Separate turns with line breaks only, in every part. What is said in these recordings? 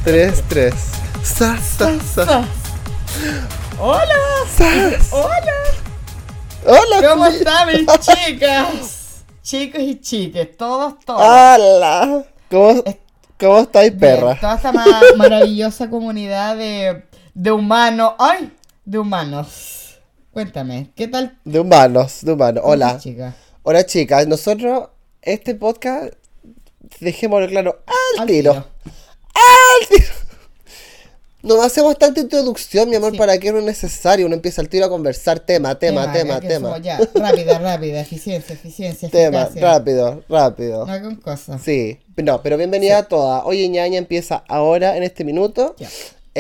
3, 3. Sa, sa, sa.
Hola.
Sa.
Hola.
Hola,
¿Cómo
Juli.
están mis chicas? Chicos y chiques, todos.
¡Hala! ¿Cómo estáis,
Bien,
perra?
toda esta maravillosa comunidad de humanos. ¡Ay! De humanos. Cuéntame, ¿qué tal?
De humanos. Hola.
Chica?
Hola, chicas. Nosotros, este podcast, dejémoslo claro al
Al
tiro. ¡Al tiro! No hacemos tanta introducción, mi amor,
Sí.
para que no es necesario. Uno empieza al tiro a conversar tema.
que somos ya, rápida, eficiencia,
Tema,
eficacia.
rápido.
No con cosas.
Sí, no, pero bienvenida a todas. Oye, ñaña empieza ahora, en este minuto.
Ya.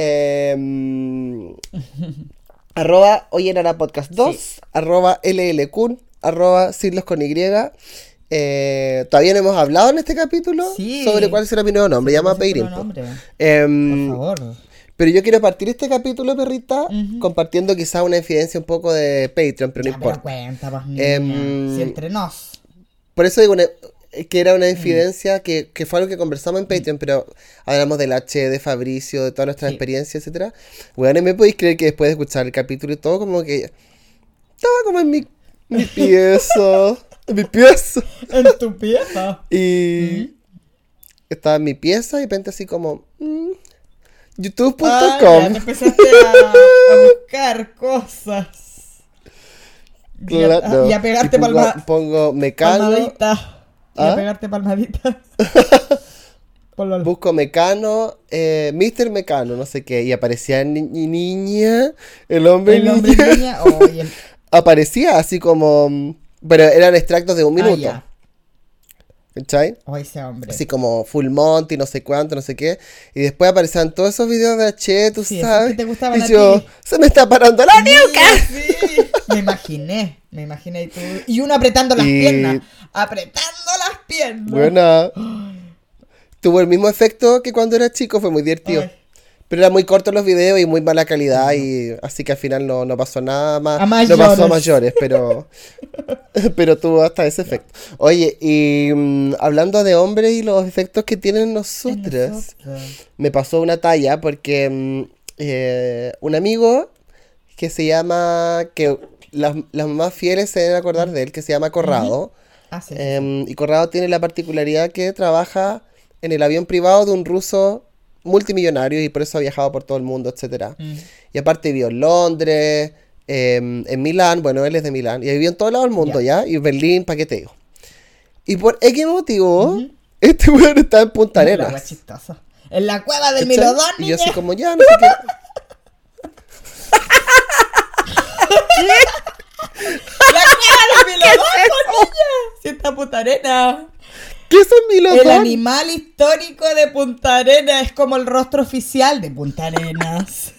Arroba Oye Nara Podcast 2,
Sí.
arroba LLCun, arroba Siglos con Y. Todavía no hemos hablado en este capítulo
Sí.
sobre cuál será mi nuevo nombre. Llama a pedir
Por
info.
favor.
Pero yo quiero partir este capítulo, perrita,
Ujú.
compartiendo quizás una infidencia un poco de Patreon, pero no
Ya, pero
importa.
cuenta, pues, niña. Si entre nos.
Por eso digo que era una infidencia que fue algo que conversamos en Patreon, pero hablamos del H, de Fabricio, de todas nuestras
Sí.
experiencias, etcétera. Bueno, ¿me podéis creer que después de escuchar el capítulo y todo, como que estaba como en mi pieza, en mi pieza,
En tu pieza.
y estaba en mi pieza y de repente así como youtube.com.
Ya te empezaste a buscar cosas.
Claro,
Y a pegarte
y pongo Mecano,
palmadita. Y
¿Ah?
a pegarte palmadita. Ponlo.
busco Mecano, Mr. Mecano, no sé qué, y aparecía niña, el hombre
El hombre
niña.
niña. Oye,
Aparecía así como, pero eran extractos de un minuto,
ya.
¿cachai?
Oye, ese hombre.
Así como Full Monty, no sé cuánto, no sé qué. Y después aparecían todos esos videos de H, tú
Sí, esos
sabes.
que te gustaban
Y
a
yo,
ti.
se me está parando la nuca.
Sí. Me imaginé. Y uno apretando las
Y-
piernas. Apretando las piernas.
Bueno, tuvo el mismo efecto que cuando era chico, fue muy divertido.
Ay.
Pero eran muy cortos los videos y muy mala calidad, y así que al final no pasó nada más.
A
No pasó a
mayores.
mayores, pero tuvo hasta ese efecto. Oye, y hablando de hombres y los efectos que tienen en nosotras, me pasó una talla porque un amigo que se llama, que las más fieles se deben acordar de él, que se llama Corrado.
Ah, sí.
Y Corrado tiene la particularidad que trabaja en el avión privado de un ruso multimillonario y por eso ha viajado por todo el mundo, etcétera. Y aparte vivió en Londres, en Milán, bueno, él es de Milán, y vivió en todo lado del mundo, ¿ya? Y en Berlín, ¿para qué te digo? Y por X motivo, este weón está en Punta
La wea
Arenas.
chistosa. En la cueva del
¿cachai?
Milodón,
Y yo
niña.
así como, ya, no sé qué.
La cueva del Milodón, pues, niña. Si está Punta Arena.
¿Qué es un
El
Milodón?
animal histórico de Punta Arenas es como el rostro oficial de Punta Arenas.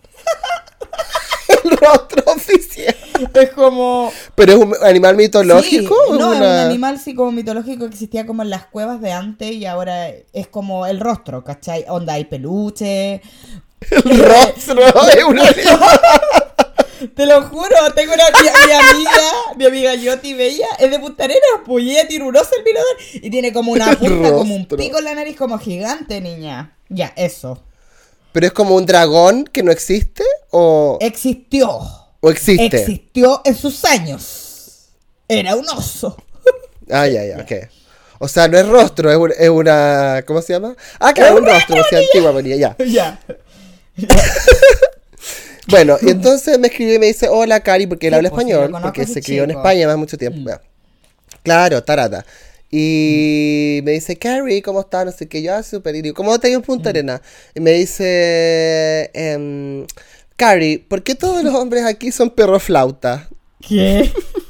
El rostro oficial.
Es como...
¿Pero es un animal mitológico?
Sí,
¿O
no, es un
una-
animal sí como mitológico que existía como en las cuevas de antes y ahora es como el rostro, ¿cachai? Onda, hay peluche.
El rostro es un animal.
Te lo juro, tengo mi amiga Yoti Bella, es de Punta Arenas, pues y ella tiene un oso el Milodón y tiene como una punta, como un
Rostro.
pico en la nariz como gigante, niña. Ya, eso.
¿Pero es como un dragón que no existe? ¿O
Existió.
existe?
Existió en sus años. Era un oso.
Ah, ya, ok. O sea, no es rostro, es una... ¿Cómo se llama? Ah, claro, un rostro, pues sí, antigua venía, ya.
Ya.
Bueno, y entonces me escribió y me dice, hola, Cari, porque él
Sí,
habla
pues, sí,
español,
lo conozco
porque
ese
se crió en
chico.
España más mucho tiempo. Ya. Claro, tarata. Y me dice, Cari, ¿cómo estás? No sé qué, yo, súper. Y digo, ¿cómo te ha ido en Punta Arenas? Y me dice, Cari, ¿por qué todos los hombres aquí son perro flauta?
¿Qué?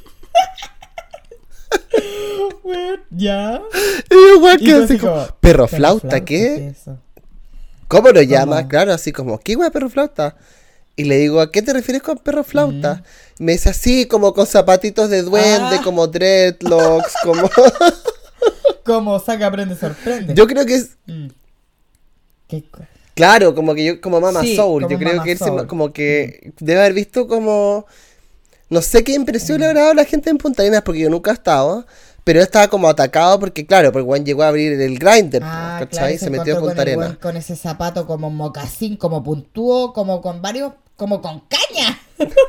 Bueno, ya.
Y yo, igual
Y
que
tú
así
así
como,
como,
¿perro
¿perro
flauta
flauta?
qué?
¿Qué es eso?
¿Cómo lo llamas? Claro, así como, ¿qué wea perro flauta? Y le digo, ¿a qué te refieres con perro flauta? Y me dice así, como con zapatitos de duende,
Ah.
como dreadlocks, como...
Como saca, aprende, sorprende.
Yo creo que es...
Mm. ¿Qué co-
Claro, como que yo, como Mama
Sí,
Soul,
como
yo creo
Mama
que él se-
Soul.
como que debe haber visto como... No sé qué impresión le habrá dado a la gente en Punta Arenas, porque yo nunca he estado, Pero él estaba como atacado porque, claro, porque Juan llegó a abrir el Grindr,
Ah,
¿cachai?
claro,
Y se metió
encontró
con
con el
Arena.
weón con ese zapato como mocasín, como puntúo, como con varios, como con caña.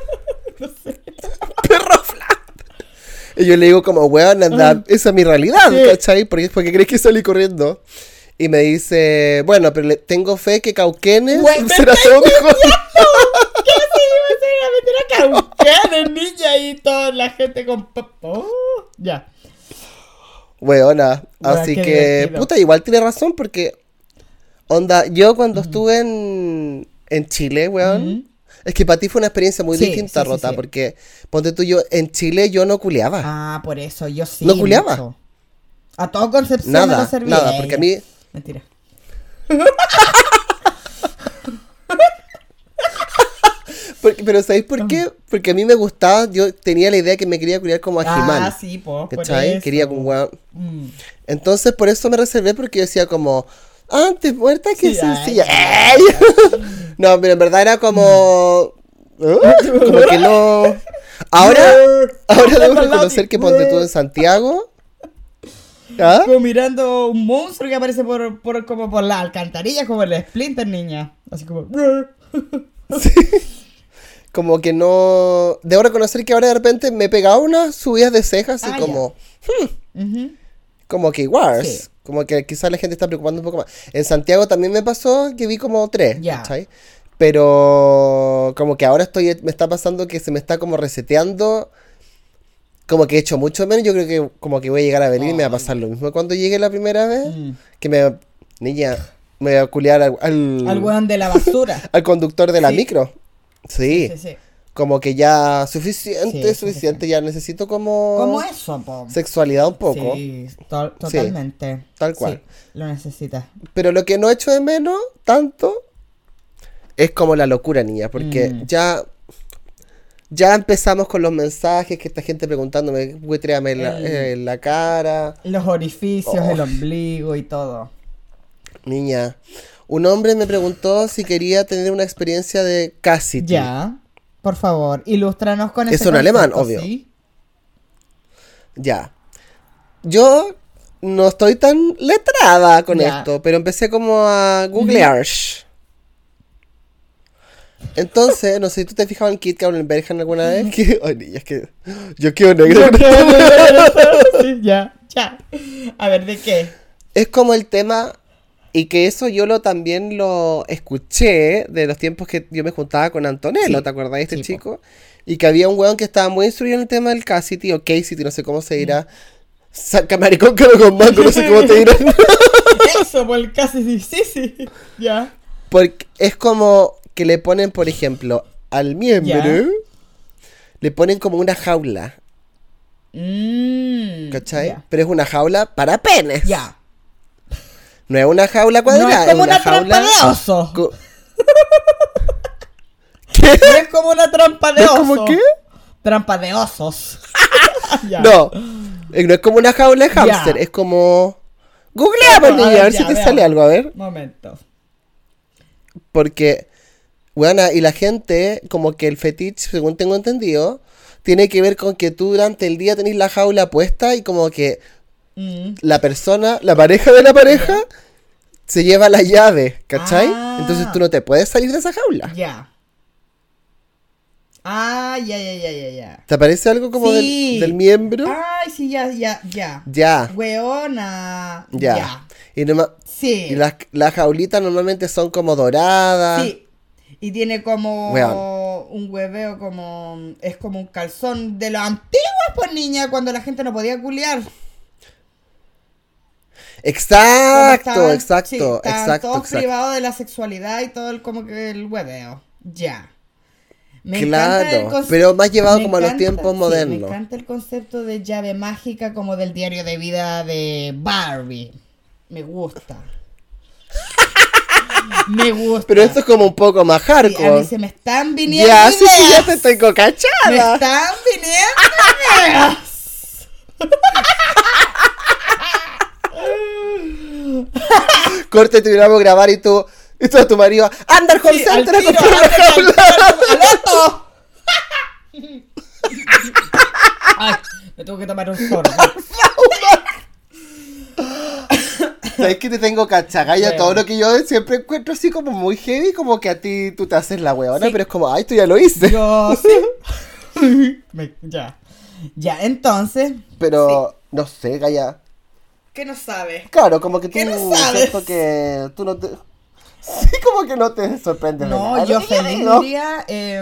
¡Perro flat! Y yo le digo como, weón, anda, esa es mi realidad,
Sí.
¿cachai? Porque crees que salí corriendo. Y me dice, bueno, pero tengo fe que Cauquenes
Güey, me
será
estáis
todo mejor.
¿Qué se iba a meter a Cauquenes, niña? Y toda la gente con... ya.
Weona,
Weón,
así
qué
que,
divertido.
puta, igual tiene razón porque, onda, yo cuando estuve en Chile, weón, es que para ti fue una experiencia muy
Sí,
distinta,
sí,
Rota,
sí.
porque, ponte tú, yo, en Chile yo no culeaba,
Ah, por eso, yo sí.
No culeaba.
mucho. A todo Concepción me lo
nada,
servía
nada, porque a mí,
Mentira.
pero ¿sabéis por qué? Porque a mí me gustaba, yo tenía la idea que me quería culiar como a He-Man,
Ah, sí, po, por
¿cachai?
eso.
Quería con weón.
Mm.
Entonces, por eso me reservé, porque yo decía como, antes muerta que
Sí,
sencilla.
ay.
No, pero en verdad era como... como que no... Ahora debo reconocer que ponte tú en Santiago. ¿Ah?
Como mirando un monstruo que aparece como por la alcantarilla, como el Splinter, niña. Así como...
Como que no... Debo reconocer que ahora de repente me he pegado unas subidas de cejas y
Ah,
como...
Ujú.
Como que wars.
Sí.
Como que quizás la gente está preocupando un poco más. En Santiago también me pasó que vi como 3,
Ya.
¿cachai? Pero como que ahora me está pasando que se me está como reseteando. Como que he hecho mucho menos. Yo creo que como que voy a llegar a venir y me va a pasar lo mismo cuando llegue la primera vez. Que niña, me voy a culiar
Al weón de la basura.
al conductor de la
Sí.
micro. Sí.
Sí.
Como que ya suficiente,
Sí,
suficiente. Ya necesito como...
Como eso, po.
sexualidad un poco.
Sí, totalmente.
tal cual.
Sí, lo necesitas.
Pero lo que no echo de menos tanto es como la locura, niña, porque ya empezamos con los mensajes que esta gente preguntándome, huetréame en la cara.
Los orificios,
Oh.
el ombligo y todo.
Niña, un hombre me preguntó si quería tener una experiencia de Cassidy.
Ya, por favor, ilústranos con
Es
ese
un alemán,
concepto,
obvio.
¿sí?
Ya. Yo no estoy tan letrada con
Ya.
esto, pero empecé como a googlear. Entonces, no sé si tú te has fijado en Kit Bergen alguna vez. Que, ay, niña, es que yo quiero negro.
Sí, ya. A ver, ¿de qué?
Es como el tema, y que eso yo también lo escuché de los tiempos que yo me juntaba con Antonello,
Sí.
¿te acordás de este
Sí,
chico? Y que había un weón que estaba muy instruido en el tema del Cassidy o Cassidy, no sé cómo se dirá. Saca maricón pero con mango, no sé cómo te dirán.
Eso, por el casi sí. Ya.
Porque es como que le ponen, por ejemplo, al miembro,
Ya.
le ponen como una jaula, ¿cachai?
Ya.
Pero es una jaula para penes.
Ya.
No es una jaula
No
cuadrada,
es como
es
una trampa de oso.
co-
No es como una trampa de
¿No es
oso.
como qué?
Trampa de osos. Ya.
No, no es como una jaula de hámster,
Ya.
es como... Googleamos,
A
niña,
ver,
a ver
ya,
si te
veamos.
sale algo, a ver.
Momento.
Porque, bueno, y la gente, como que el fetiche, según tengo entendido, tiene que ver con que tú durante el día tenés la jaula puesta y como que la persona, la pareja de la pareja, se lleva la llave, ¿cachai?
Ah.
Entonces tú no te puedes salir de esa jaula.
Ya. Ah, ya.
¿Te parece algo como
Sí.
del miembro?
Ay, sí, ya.
Ya,
Weona.
ya. Y,
Sí.
y las jaulitas normalmente son como doradas.
Sí. Y tiene como
Weón.
un hueveo como... Es como un calzón de los antiguos, pues, niña, cuando la gente no podía culiar.
Exacto,
Como estaban-
exacto,
sí, estaban
exacto,
todos
exacto.
privados de la sexualidad y todo como que el hueveo. Ya. Me
Claro,
encanta el conce-
pero más llevado
me
como a los
encanta-
tiempos
sí,
modernos.
Me encanta el concepto de llave mágica como del diario de vida de Barbie. Me gusta. Me gusta.
Pero esto es como un poco más
Sí, a mí
hardcore.
se me están viniendo
Ya, sí, sí, ya
ideas.
te tengo
Me
cachada.
están viniendo ideas. Corte,
Te hubiéramos grabar y tú a tu marido, anda al call
Sí, al
center a
tiro,
comprar una
ándale,
jaula.
al otro. Ay, me tengo que tomar un sorbo.
¿Sabes que te tengo cachagalla?
Bueno.
Todo lo que yo siempre encuentro así como muy heavy, como que a ti tú te haces la huevona,
Sí.
pero es como, ay, tú ya lo hice.
Yo sí. Ya. Ya, entonces.
Pero, no sé, Gaya.
¿Qué no sabes?
Claro, como que tú,
¿Qué no sabes?
siento que tú no te... Sí, como que no te sorprendes de
No,
nada,
yo
lo que yo
feliz
digo.
diría.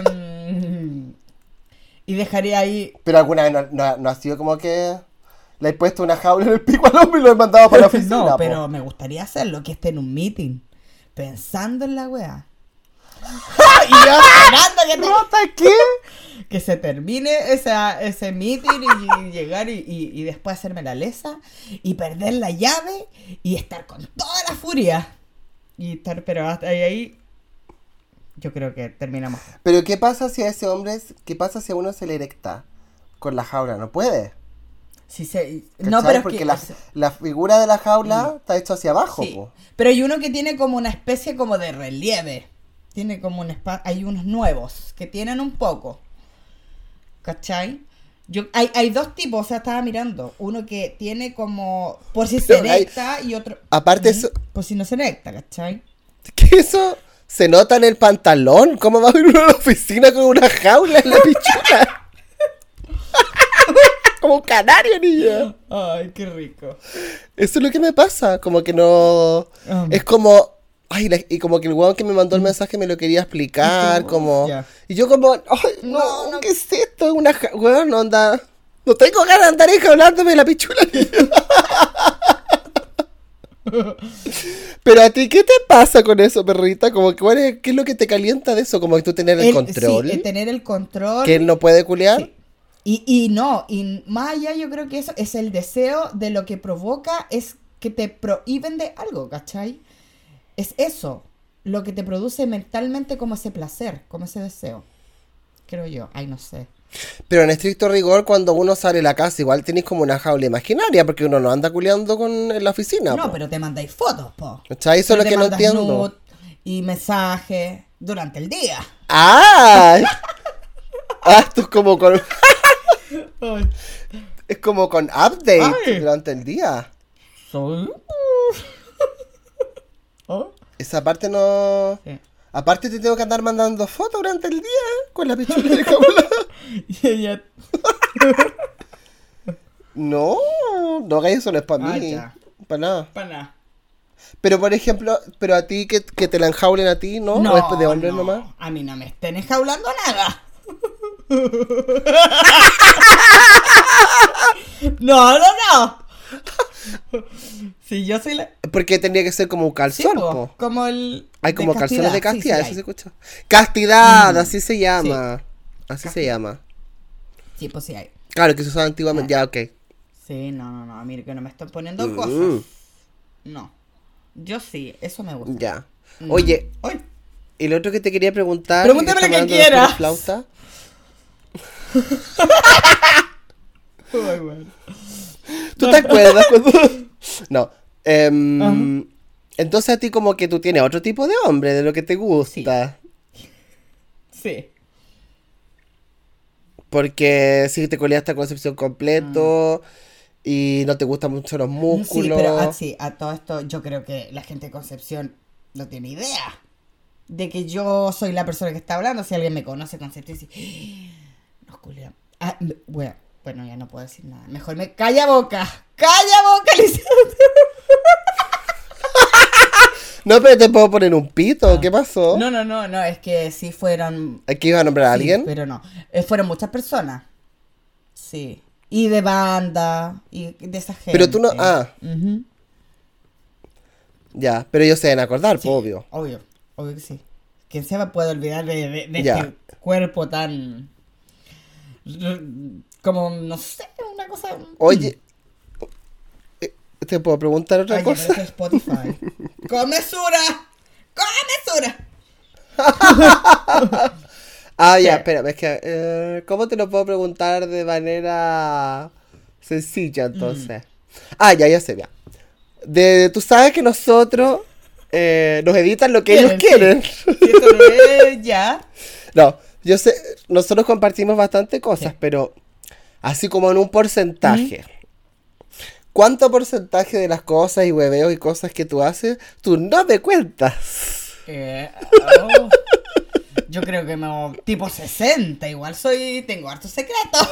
Y dejaría ahí.
Pero alguna vez no ha sido como que le he puesto una jaula en el pico al hombre y lo he mandado para la oficina.
No,
po.
pero me gustaría hacerlo, que esté en un meeting. Pensando en la weá. Y yo esperando
¿Rota qué?
que se termine ese meeting y llegar y después hacerme la lesa y perder la llave y estar con toda la furia. Y estar, pero hasta ahí yo creo que terminamos.
Pero ¿qué pasa si a ese hombre, qué pasa si a uno se le erecta con la jaula? No puede.
Sí, no,
¿Cachai?
pero es
porque
que
la figura de la jaula está hecha hacia abajo,
sí.
po.
Pero hay uno que tiene como una especie como de relieve. Tiene como un espacio. Hay unos nuevos que tienen un poco. ¿Cachai? Hay dos tipos, o sea, estaba mirando. Uno que tiene como. Por si se
Pero hay-
erecta y otro.
Aparte
Ujú,
eso,
por si no se erecta, ¿cachai?
que eso se nota en el pantalón. ¿Cómo va a ir uno a la oficina con una jaula en la pichula? Como un canario, niña.
Ay, qué rico.
Eso es lo que me pasa, como que no... Es como... Ay, y como que el weón que me mandó el mensaje me lo quería explicar,
Y tú,
como...
ya.
Y yo como, ay,
No,
no, ¿qué es esto? Weón, no anda... No tengo ganas de andar enjaulándome la pichula. Pero a ti, ¿qué te pasa con eso, perrita? Como que, ¿qué es lo que te calienta de eso? Como que tú tener el control,
Sí, tener el control.
que él no puede culiar.
Sí. Y más allá yo creo que eso es el deseo de lo que provoca es que te prohíben de algo, ¿cachai? Es eso, lo que te produce mentalmente como ese placer, como ese deseo. Creo yo, ay no sé.
Pero en estricto rigor, cuando uno sale de la casa, igual tenés como una jaula imaginaria, porque uno no anda culeando en la oficina.
No,
po.
pero te mandáis fotos, po.
¿Cachai? Eso es lo
Te
que no
mandas
entiendo.
nude y mensajes durante el día.
¡Ah! Esto es como con...
Ay.
Es como con updates
Ay.
durante el día.
Soy... Oh,
Esa parte no...
sí.
Aparte te tengo que andar mandando fotos durante el día con la pichula de jaula.
Y ella...
No, no hagáis eso, no es para
Ah,
mí.
ya.
Para nada.
Para nada.
Pero por ejemplo, pero a ti que te la enjaulen a ti, ¿no? ¿O es de hombres
no,
nomás?
a mí no me estén enjaulando nada. No. Si yo soy la...
Porque tendría que ser como un
Sí,
calzón,
po,
po.
como el...
Hay como calzones de
sí,
castidad,
sí,
eso
hay.
se escucha. Castidad,
Mm.
así se llama. Así se llama.
Sí, pues sí hay.
Claro, que se usaba antiguamente. Ya, ok.
Sí, no, mire que no me están poniendo
Mm.
cosas. No. Yo sí, eso me gusta.
Ya.
Mm.
Oye,
Ay,
y lo otro que te quería preguntar.
Pregúntame
ya
lo que
estamos hablando de
quieras.
flauta.
ay, bueno.
¿Tú te acuerdas cuando.? No. Entonces a ti, como que tú tienes otro tipo de hombre, de lo que te gusta.
Sí.
Porque si te coleaste a Concepción completo. Y no te gustan mucho los músculos.
Sí, pero sí, a todo esto yo creo que la gente de Concepción no tiene idea de que yo soy la persona que está hablando. Si alguien me conoce Concepción, dice, nos culiamos. Ah, bueno, ya no puedo decir nada. Mejor me... ¡Calla boca! Lisandro!
No, pero te puedo poner un pito. ¿Qué pasó?
No, es que sí fueron...
¿Aquí iba a nombrar a
Sí,
alguien?
pero no. Fueron muchas personas. Sí. Y de banda, y de esa gente.
Pero tú no... Ah,
Ujú.
ya. Pero ellos se deben acordar,
Sí,
pues, obvio.
Obvio que sí. ¿Quién se va a poder olvidar de
Ya.
este cuerpo tan... como, no sé, una cosa...
Oye, ¿te puedo preguntar otra
Oye,
cosa?
pero es Spotify. ¡Comesura!
Ah, ya,
Sí.
espérame, es que... ¿cómo te lo puedo preguntar de manera sencilla, entonces? Ah, ya sé, ya. Tú sabes que nosotros nos editan lo que ellos quieren.
Sí, eso no es ya.
No, yo sé, nosotros compartimos bastante cosas,
Sí.
pero así como en un porcentaje. ¿Cuánto porcentaje de las cosas y hueveos y cosas que tú haces, tú no me cuentas?
Oh, yo creo que tipo 60, igual tengo hartos secretos.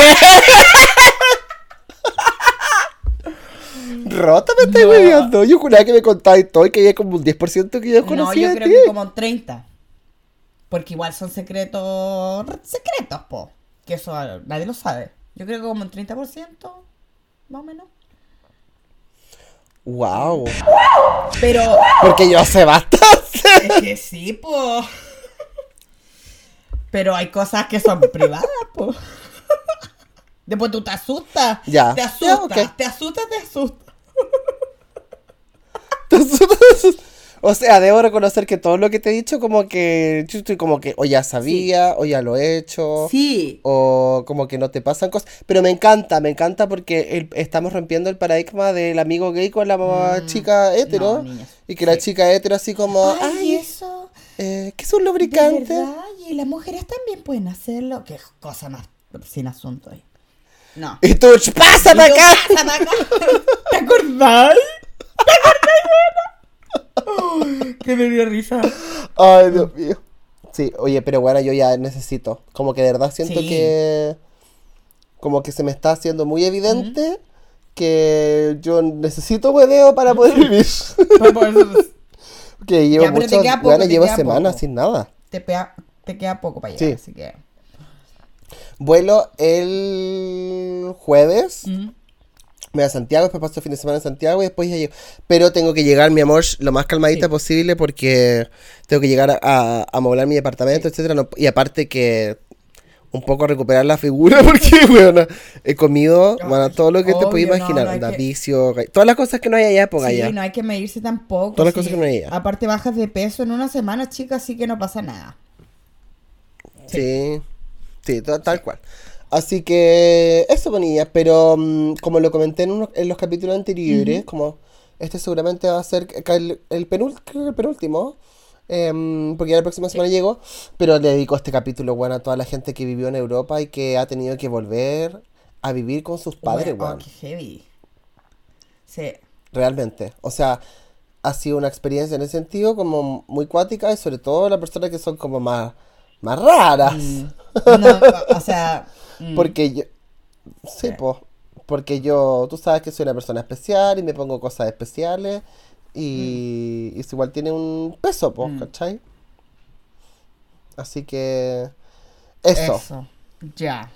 Rota me estáis hueveando. Yo juraba que me contabas todo y que había como un 10% que yo
No,
conocía
yo
de
creo
ti.
que como 30. Porque igual son secretos, po. Que eso nadie lo sabe. Yo creo que como un 30%, más o menos.
Wow.
Pero
Porque yo sé bastante.
es que sí, po. Pero hay cosas que son privadas, po. Después tú te asustas.
Ya.
Te asustas,
Ya, ok.
te asustas, te asustas.
O sea, debo reconocer que todo lo que te he dicho como que yo estoy como que o ya sabía, o ya lo he hecho,
Sí.
o como que no te pasan cosas. Pero me encanta porque estamos rompiendo el paradigma del amigo gay con la chica hetero.
No, niños.
Y que la
Sí.
chica hetero así como,
Ay,
ay,
eso.
¿qué es un
De
lubricante?
verdad. Y las mujeres también pueden hacerlo. Qué cosa más sin asunto ahí. No.
Y tú, ¡pásame
Y tú,
acá!
pásame acá. ¿Te acordás? Que me dio risa.
Ay, Dios mío. Sí, oye, pero bueno, yo ya necesito. Como que de verdad siento
Sí.
que. Como que se me está haciendo muy evidente que yo necesito hueveo para poder vivir. Que llevo
Ya, pero te
mucho.
queda poco,
Bueno,
te
llevo
queda
semanas
poco.
sin nada.
Te queda poco para llegar,
Sí.
así que.
Vuelo el jueves. Me voy a Santiago, después paso el fin de semana en Santiago y después ya llego. Pero tengo que llegar, mi amor, lo más calmadita
Sí.
posible porque tengo que llegar a amoblar mi departamento,
Sí.
etcétera. Y aparte que un poco recuperar la figura porque, bueno, he comido, bueno, todo lo que te puedes
obvio,
imaginar,
no hay
onda,
que-
vicio, todas las cosas que no hay allá, pues
Sí,
allá.
no hay que medirse tampoco.
Todas las
sí.
cosas que no hay allá.
Aparte bajas de peso en una semana, chicas, así que no pasa nada.
Sí, sí, tal cual. Así que eso, bonilla, pero como lo comenté en los capítulos anteriores, como este seguramente va a ser creo que el penúltimo, porque ya la próxima semana llego, pero le dedico este capítulo, bueno, a toda la gente que vivió en Europa y que ha tenido que volver a vivir con sus padres,
Oh,
weón,
qué heavy. Sí.
realmente. O sea, ha sido una experiencia en ese sentido como muy cuática y sobre todo las personas que son como más raras.
No, o sea.
Porque yo, sí,
Sí.
pues, porque yo, tú sabes que soy una persona especial y me pongo cosas especiales y eso igual tiene un peso, pues, ¿cachai? Así que, eso.
Eso. Ya.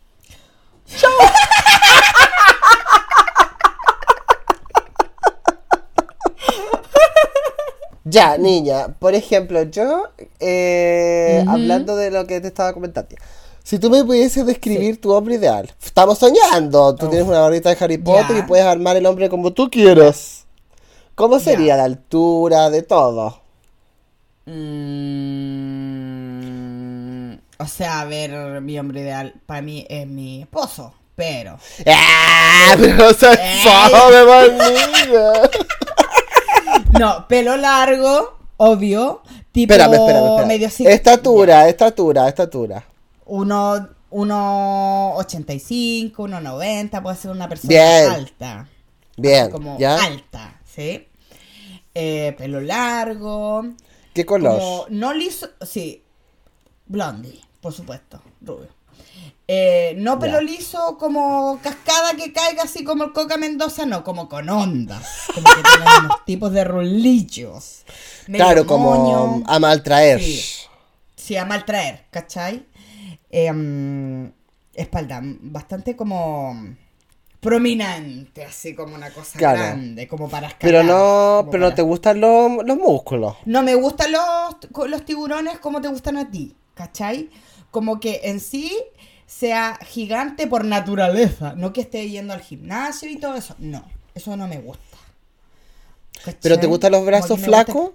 Ya, niña, por ejemplo, yo, hablando de lo que te estaba comentando, si tú me pudieses describir tu hombre ideal, estamos soñando, tú tienes una barrita de Harry Potter
Ya.
y puedes armar el hombre como tú quieras. ¿Cómo
Ya.
sería la altura, de todo?
O sea, a ver, mi hombre ideal para mí es mi esposo, pero.
¡Ah! Pero soy fome, maldita.
No, pelo largo, obvio. Tipo
Espérame.
medio así.
Estatura.
1,85, 1,90, puede ser una persona
Bien.
alta.
Bien,
Así como
¿ya?
alta, ¿sí? Pelo largo.
¿Qué color?
Como no liso, sí. Blondie, por supuesto, rubio. No pelo
Ya.
liso como cascada que caiga así como el Coca Mendoza, no, como con ondas. Como que tengan unos tipos de rulillos. Medio
Claro, como
moño.
a maltraer.
Sí. Sí, a maltraer, ¿cachai? Espalda bastante como prominente, así como una cosa
Claro.
grande, como para escalar.
Pero no
como
pero no
para-
te gustan los músculos.
No me gustan los tiburones como te gustan a ti, ¿cachai? Como que en sí sea gigante por naturaleza, no que esté yendo al gimnasio y todo eso. No, eso no me gusta. ¿Cachai?
¿Pero te gustan los
Como
brazos
que me gusta-
flacos?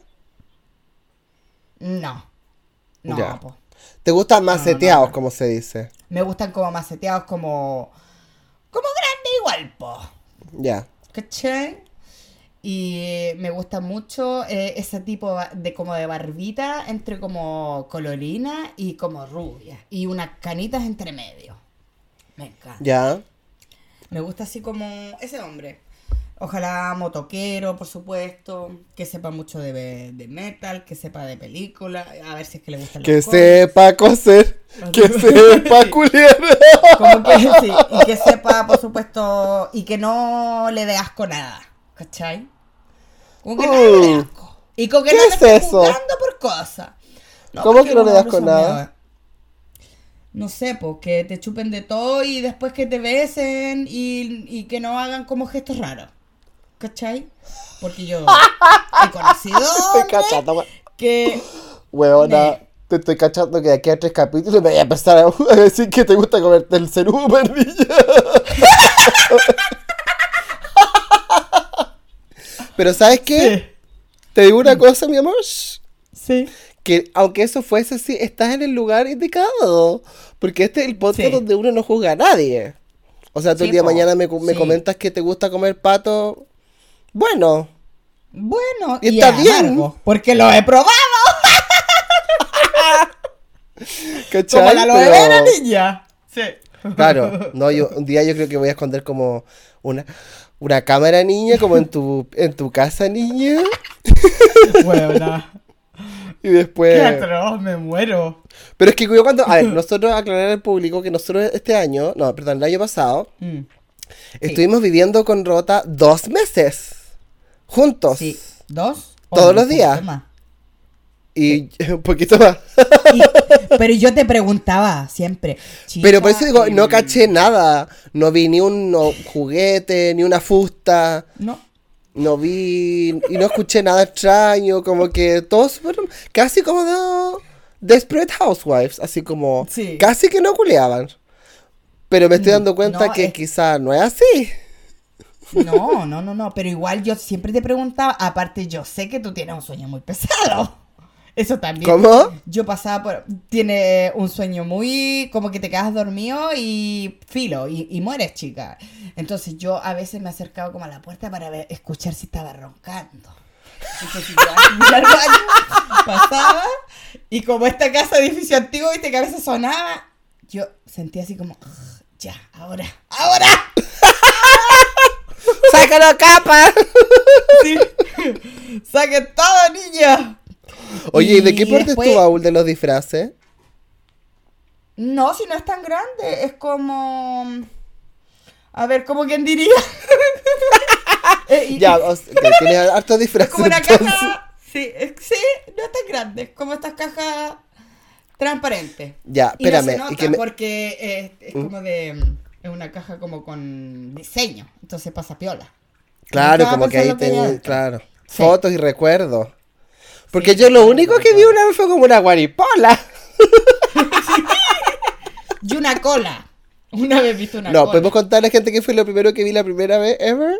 No. No,
Ya.
po.
¿Te gustan
No,
maceteados,
no.
como se dice?
Me gustan como maceteados, como grande igual, po.
Ya.
¿Cachai? Y me gusta mucho ese tipo de como de barbita entre como colorina y como rubia. Y unas canitas entre medio. Me encanta.
Ya.
Me gusta así como ese hombre. Ojalá motoquero, por supuesto, que sepa mucho de metal, que sepa de película, a ver si es que le gustan
Que
los cómics.
sepa coser, que sepa culiar.
Como que sí, y que sepa, por supuesto, y que no le dé asco nada, ¿cachai? Como que no le dé asco. Y con que
¿Qué
no te
es
esté
eso?
juzgando por cosas.
¿Cómo
porque
que no le
los
das
hombres
con
son
nada?
medio- No sé, pues que te chupen de todo y después que te besen y que no hagan como gestos raros. ¿Cachai? Porque yo he conocido
Estoy
hombres
cachando, we-
que...
weona.
Ne.
Te estoy cachando que de aquí a 3 capítulos me voy a empezar a decir que te gusta comerte el cerumen, perdilla. Pero ¿sabes qué? Te digo una cosa, mi amor.
Sí.
Que aunque eso fuese así, estás en el lugar indicado. Porque este es el podcast
Sí.
donde uno no juzga a nadie. O sea, tú el
Sí,
día de
po.
mañana me
Sí.
comentas que te gusta comer pato. Bueno,
Bueno,
Y está bien.
amargo, porque lo he probado.
¿cachai?
Como la aloe
Pero-
vera, niña. Sí.
Claro, no, un día yo creo que voy a esconder como una cámara, niña, como en tu casa, niña.
Buena.
Y después...
Qué atroz, me muero.
Pero es que yo cuando... A ver, nosotros aclarar al público que nosotros este año... No, perdón, el año pasado... Estuvimos viviendo con Rota 2 meses. Juntos.
Sí. ¿2?
Todos los días. Y un poquito más.
Pero yo te preguntaba siempre.
Pero por eso digo, no caché nada. No vi ni un juguete, ni una fusta.
No.
No vi y no escuché nada extraño. Como que todo súper... Casi como de Desperate Housewives. Así como...
Sí.
Casi que no culeaban. Pero me estoy dando cuenta
no,
que
es-
quizá no es así.
No. Pero igual yo siempre te preguntaba. Aparte, yo sé que tú tienes un sueño muy pesado. Eso también.
¿Cómo?
Yo pasaba por... Tiene un sueño muy... Como que te quedas dormido y filo. Y mueres, chica. Entonces yo a veces me acercaba como a la puerta para escuchar si estaba roncando. Entonces yo antes de ir al baño pasaba. Y como esta casa de edificio antiguo, viste que a veces sonaba. Yo sentía así como... Ya, ahora.
¡Sácalo, capa!
Sí. Saquen todo, niña.
Oye, ¿y de qué
Y
parte es
después-
tu baúl de los disfraces?
No, si no es tan grande, es como... A ver, ¿cómo quien diría?
Ya, tienes hartos
Es
disfraces.
como una
entonces.
caja... Sí, sí, no es tan grande, es como estas cajas transparentes.
Ya,
Y no se
espérame.
nota
y que me-
porque es como de... Es una caja como con diseño, entonces pasa piola.
Claro,
Nunca
como que ahí
pensé lo que había
tenés,
dentro.
claro,
Sí.
fotos y recuerdos. Porque
Sí,
yo lo
sí,
único que vi
recuerdo.
una vez fue como una guaripola.
Y una cola. Una vez viste una
No,
cola.
¿podemos contar a la gente que fue lo primero que vi la primera vez ever?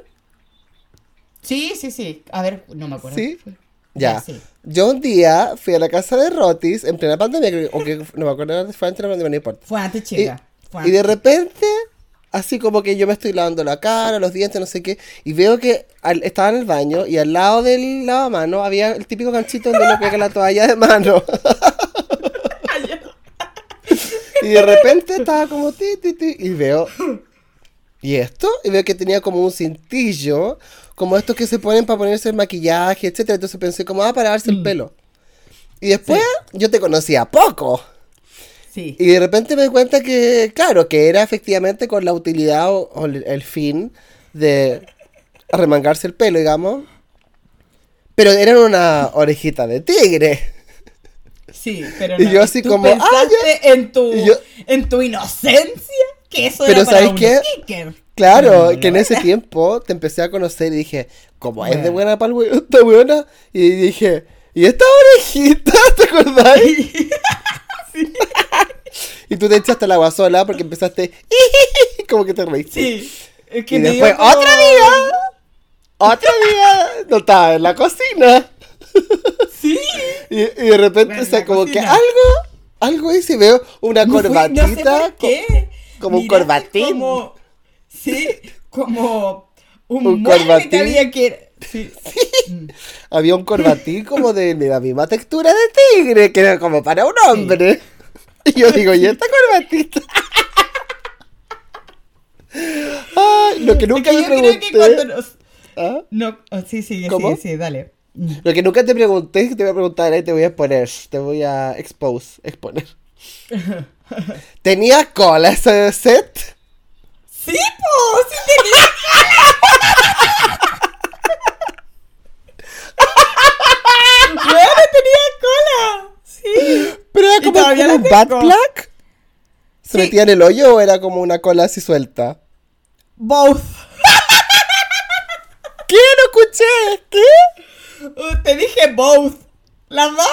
Sí. A ver, no me acuerdo.
¿Sí?
qué fue.
Ya.
Sí.
Yo un día fui a la casa de Rotis en plena pandemia, o que no me acuerdo, fue antes de la pandemia, no importa.
Fue antes, chica. Fue
Y de
antes.
repente, así como que yo me estoy lavando la cara, los dientes, no sé qué, y veo que estaba en el baño y al lado del lavamano había el típico ganchito donde uno pega la toalla de mano. Y de repente estaba como ti, y veo... ¿Y esto? Y veo que tenía como un cintillo, como estos que se ponen para ponerse el maquillaje, etcétera. Entonces pensé como, para lavarse el pelo. Y después yo te conocía poco.
Sí.
Y de repente me di cuenta que, claro, que era efectivamente con la utilidad o el fin de arremangarse el pelo, digamos. Pero eran una orejita de tigre.
Sí, pero
Y
no.
yo así
¿Tú
como,
pensaste en tu
Y yo-
en tu inocencia que eso
Pero
era para
¿sabes
un
qué?
sticker.
Claro,
Pero
que en
no
ese
era.
tiempo te empecé a conocer y dije, como es de
Bueno.
buena para esta buena. Y dije, ¿y esta orejita? ¿Te acordáis? Y tú te echaste la agua sola porque empezaste, como que te reíste.
Sí. Es
Y
me
después,
dio como-
otro día, no estaba en la cocina.
Sí.
Y de repente,
Bueno,
o sea,
en la
como que
cocina.
algo hice y veo una
No sé
corbatita.
por qué.
como un
Miraste
corbatín.
Como, sí, como un
Un
mueble
corbatín.
que había que... Sí.
Había un corbatín como de la misma textura de tigre, que era como para un hombre. Y yo digo, ¿y esta corbatita? Ay, lo que nunca
Es
me
que yo creo que
pregunté.
cuando nos...
¿Ah?
No, sí, sigue,
¿Cómo?
sí, dale.
Lo que nunca te pregunté, que te voy a preguntar, ahí te voy a exponer. Te voy a exponer. ¿Tenía cola ese set?
¡Sí, po! ¡Sí tenía! ¡Bueno, tenía cola! Sí.
¿Pero era
Y
como
todavía la
un butt
tengo.
plug? ¿Se
Sí.
metía en el hoyo o era como una cola así suelta?
Both.
¿Qué? No escuché. ¿Qué?
Te dije both. Las dos.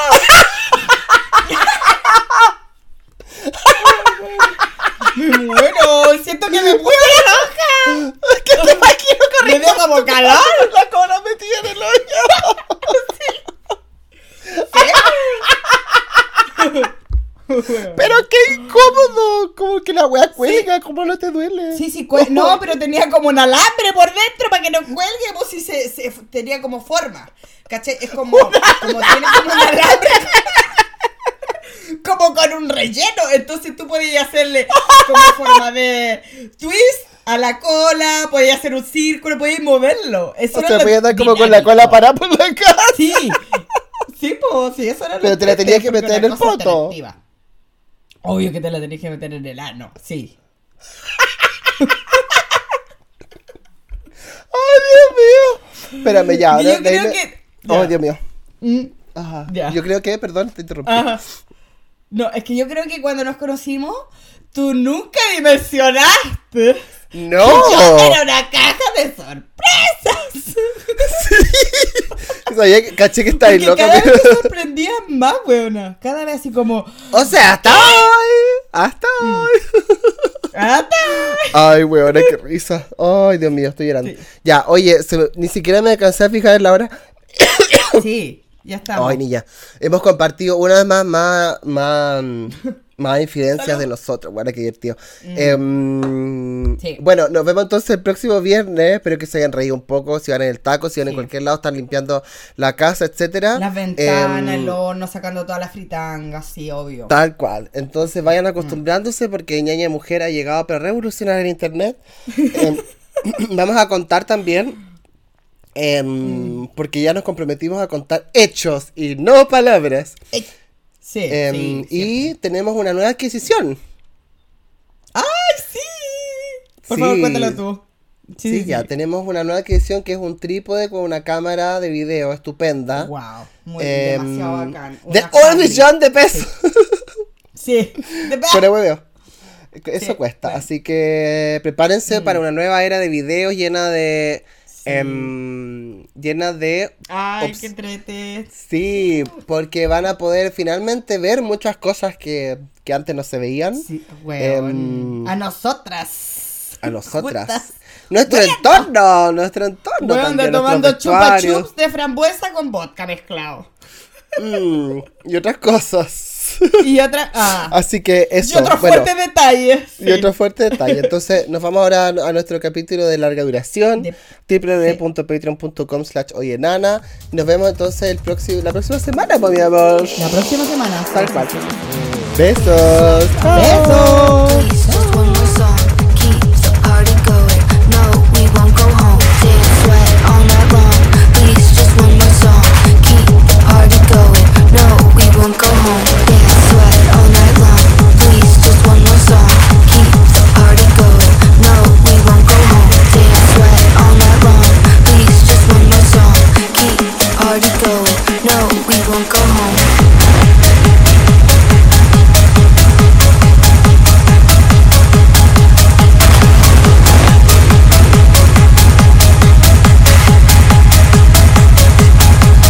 Bueno, siento que me puse roja.
¿Qué te imagino
Me dio como calor.
la cola metida en el hoyo? Pero qué incómodo. Como que la wea cuelga, ¿cómo no te duele?
Sí, sí, no, pero tenía como un alambre por dentro para que no cuelgue, pues sí se tenía como forma. ¿Cachai? Es como tiene como un alambre. Como con un relleno. Entonces tú podías hacerle como forma de twist a la cola, podías hacer un círculo, podías moverlo. Eso
O
era
sea,
lo
voy a dar como con la
dinámico.
cola parada por la casa.
Sí. Sí, pues, sí, eso era
Pero
lo
te la tenías que
porque
meter en
una
el
cosa
poto.
interactiva. Obvio que te la tenías que meter en el ano, sí.
¡Ay, Dios mío! Espérame ya.
Y yo
ahora, de ahí
creo
me-
que...
Oh,
ya.
Dios mío.
Mm,
Ajá.
Ya.
Yo creo que, perdón, te interrumpí.
ajá. No, es que yo creo que cuando nos conocimos, tú nunca dimensionaste
¡No!
que yo era una caja de sorpresas.
Sabía que caché que estáis
Porque
loca.
cada vez
pero-
te sorprendías más, weona. Cada vez así como...
O sea, hasta hoy. Hasta hoy.
¡Ata!
Ay, weona, qué risa. Ay, Dios mío, estoy llorando.
Sí.
Ya, oye, ni siquiera me alcancé a fijar en la hora.
Sí, ya estamos.
Ay, niña. Hemos compartido una vez más infidencias de nosotros. Bueno, qué divertido.
Sí.
Bueno, nos vemos entonces el próximo viernes. Espero que se hayan reído un poco. Si van en el taco, si van en
Sí.
cualquier lado, están limpiando la casa, etcétera.
Las ventanas,
Em,
el horno, sacando todas las fritangas, sí, obvio.
Tal cual. Entonces vayan acostumbrándose porque Ñaña Mujer ha llegado para revolucionar el internet. Vamos a contar también, porque ya nos comprometimos a contar hechos y no palabras.
Sí, sí.
Y tenemos una nueva adquisición.
¡Ay, sí! Por
Sí.
favor, cuéntalo tú.
Sí, ya, tenemos una nueva adquisición que es un trípode con una cámara de video estupenda.
Wow, muy demasiado bacán.
De
Una
1.000.000 de pesos.
Sí, de
Fuera hueveo. Eso
Sí,
cuesta.
bueno.
Así que prepárense para una nueva era de videos llena de. Llena de.
Ay,
Ops.
qué entrete.
Sí, porque van a poder finalmente ver muchas cosas que antes no se veían.
Sí, weón.
Em,
A nosotras.
A nosotras.
Juntas.
Nuestro
Bueno.
entorno, nuestro entorno.
Weón, de
también,
tomando
nuestros
chupa
vestuarios.
chups de frambuesa con vodka mezclado.
Y otras cosas.
Y otra. Ah.
Así que eso.
Y otros
bueno,
fuertes detalles.
y otro fuerte detalle. Entonces, nos vamos ahora a nuestro capítulo de larga duración. www.patreon.com/oyenana. Y nos vemos entonces la próxima semana, pues, mi amor.
La próxima semana.
Tal cual. Besos. Chao.
Besos.